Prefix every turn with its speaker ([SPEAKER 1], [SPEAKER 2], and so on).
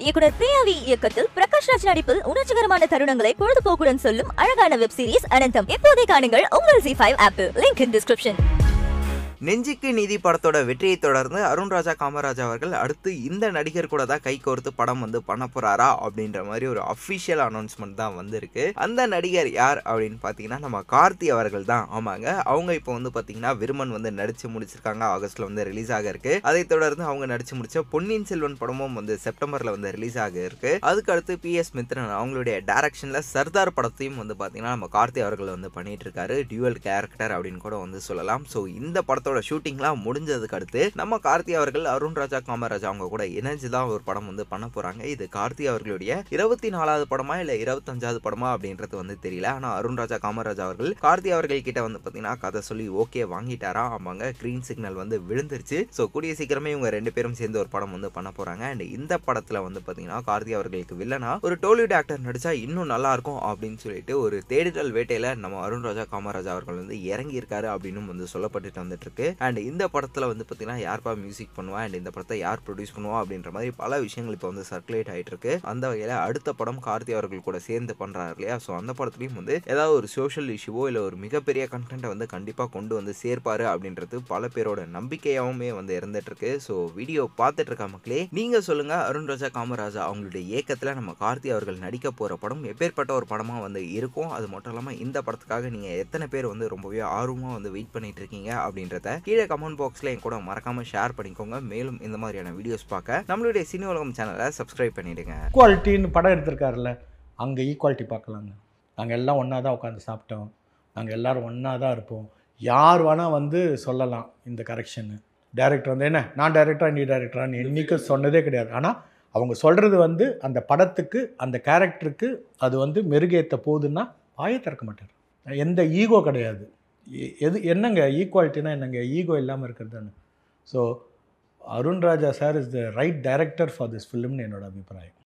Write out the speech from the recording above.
[SPEAKER 1] இயக்குனர் பிரியாவி இயக்கத்தில் பிரகாஷ் ராஜ் நடிப்பில் உணர்ச்சிகரமான தருணங்களை பொழுதுபோக்குடன் சொல்லும் அழகான வெப் சீரிஸ் அனந்தம். இப்போதே காணுங்கள் உங்கள் ZEE5 ஆப்பில். Link in description.
[SPEAKER 2] நெஞ்சுக்கு நீதி படத்தோட வெற்றியை தொடர்ந்து அருண் ராஜா காமராஜ் அவர்கள் அடுத்து இந்த நடிகர் கூட தான் கை கோர்த்து படம் பண்ண போறாரா அப்படின்ற மாதிரி ஒரு அஃபிஷியல் அனௌன்ஸ்மெண்ட் தான் வந்திருக்கு. அந்த நடிகர் யார் அப்படின்னு பார்த்தீங்கன்னா நம்ம கார்த்தி அவர்கள் தான். ஆமாங்க, அவங்க இப்போ பார்த்தீங்கன்னா விருமன் நடிச்சு முடிச்சிருக்காங்க. ஆகஸ்ட்ல ரிலீஸ் ஆக இருக்கு. அதை தொடர்ந்து அவங்க நடிச்சு முடிச்ச பொன்னியின் செல்வன் படமும் செப்டம்பர்ல ரிலீஸ் ஆக இருக்கு. அதுக்கு அடுத்து PS மித்ரன் அவங்களுடைய டைரக்ஷன்ல சர்தார் படத்தையும் பார்த்தீங்கன்னா நம்ம கார்த்தி அவர்கள் பண்ணிட்டு இருக்காரு. டியூவல் கேரக்டர் அப்படின்னு கூட சொல்லலாம். ஸோ இந்த படத்தோட ஷூட்டிங்லாம் முடிஞ்சதுக்கு அடுத்து நம்ம கார்த்தி அவர்கள் அருண் ராஜா காமராஜ் அவங்க கூட இணைஞ்சுதான் ஒரு படம் பண்ண போறாங்க. இது கார்த்தி அவர்களுடைய 24வது படமா இல்ல 25வது படமா அப்படின்றது தெரியல. ஆனா அருண் ராஜா காமராஜ் அவர்கள் கார்த்தி அவர்கள் கிட்ட பாத்தீங்கன்னா கதை சொல்லி ஓகே வாங்கிட்டாரா. ஆமாங்க, கிரீன் சிக்னல் விழுந்துருச்சு. ஸோ கூடிய சீக்கிரமே இவங்க 2 பேரும் சேர்ந்து ஒரு படம் பண்ண போறாங்க. அண்ட் இந்த படத்துல பாத்தீங்கன்னா கார்த்தி அவர்களுக்கு வில்லனா ஒரு டோலிவுட் ஆக்டர் நடிச்சா இன்னும் நல்லா இருக்கும் அப்படின்னு சொல்லிட்டு ஒரு தேடுதல் வேட்டையில நம்ம அருண் ராஜா காமராஜ் அவர்கள் இறங்கி இருக்காரு அப்படின்னு சொல்லப்பட்டு வந்துட்டு இருக்கு. அண்ட் இந்த படத்துல பாத்தீங்கன்னா யார்பா மியூசிக் பண்ணுவா, அண்ட் இந்த படத்தை யார் ப்ரொடியூஸ் பண்ணுவா அப்படின்ற மாதிரி பல விஷயங்கள் இப்போ சர்க்குலேட் ஆயிட்டு இருக்கு. அந்த வகையில அடுத்த படம் கார்த்தி அவர்கள் கூட சேர்ந்து பண்றாரு இல்லையா. ஸோ அந்த படத்துலயும் ஏதாவது ஒரு சோஷியல் இஷ்யூவோ இல்ல ஒரு மிகப்பெரிய கண்டென்ட்டை கண்டிப்பா கொண்டு சேர்ப்பாரு அப்படின்றது பல பேரோட நம்பிக்கையாவுமே இருந்துட்டு இருக்கு. ஸோ வீடியோ பார்த்துட்டு இருக்க மக்களே, நீங்க சொல்லுங்க, அருண் ராஜா காமராஜா அவங்களுடைய இயக்கத்துல நம்ம கார்த்தி அவர்கள் நடிக்க போற படம் எப்பேற்பட்ட ஒரு படமா இருக்கும். அது மட்டும் இல்லாம இந்த படத்துக்காக நீங்க எத்தனை பேர் ரொம்பவே ஆர்வமா வெயிட் பண்ணிட்டு இருக்கீங்க அப்படின்றத கீழே கமெண்ட் பாக்ஸ்ல என் கூட மறக்காம ஷேர் பண்ணிக்கோங்க. மேலும் இந்த மாதிரியான வீடியோஸ் பார்க்க நம்மளுடைய சினி உலகம் சேனலை சப்ஸ்கிரைப் பண்ணிடுங்க.
[SPEAKER 3] ஈக்குவாலிட்டின்னு படம் எடுத்திருக்காருல்ல, அங்கே ஈக்குவாலிட்டி பார்க்கலாங்க. நாங்கள் எல்லாம் ஒன்றா தான் உட்காந்து சாப்பிட்டோம். நாங்கள் எல்லோரும் ஒன்றா தான் இருப்போம். யார் வேணால் சொல்லலாம் இந்த கரெக்ஷனு. டைரக்டர் என்ன நான் டைரக்டரா நீ டைரக்டரான்னு என்றைக்கும் சொன்னதே கிடையாது. ஆனால் அவங்க சொல்கிறது அந்த படத்துக்கு அந்த கேரக்டருக்கு அது மெருகேற்ற போகுதுன்னா வாயை திறக்க மாட்டார். எந்த ஈகோ கிடையாது. என்னங்க ஈக்குவாலிட்டினா என்னங்க, ஈகோ இல்லாமல் இருக்கிறதுன்னு. So Arun Raja sir is the right director for this ஃபிலிம்னு என்னோட அபிப்பிராயம்.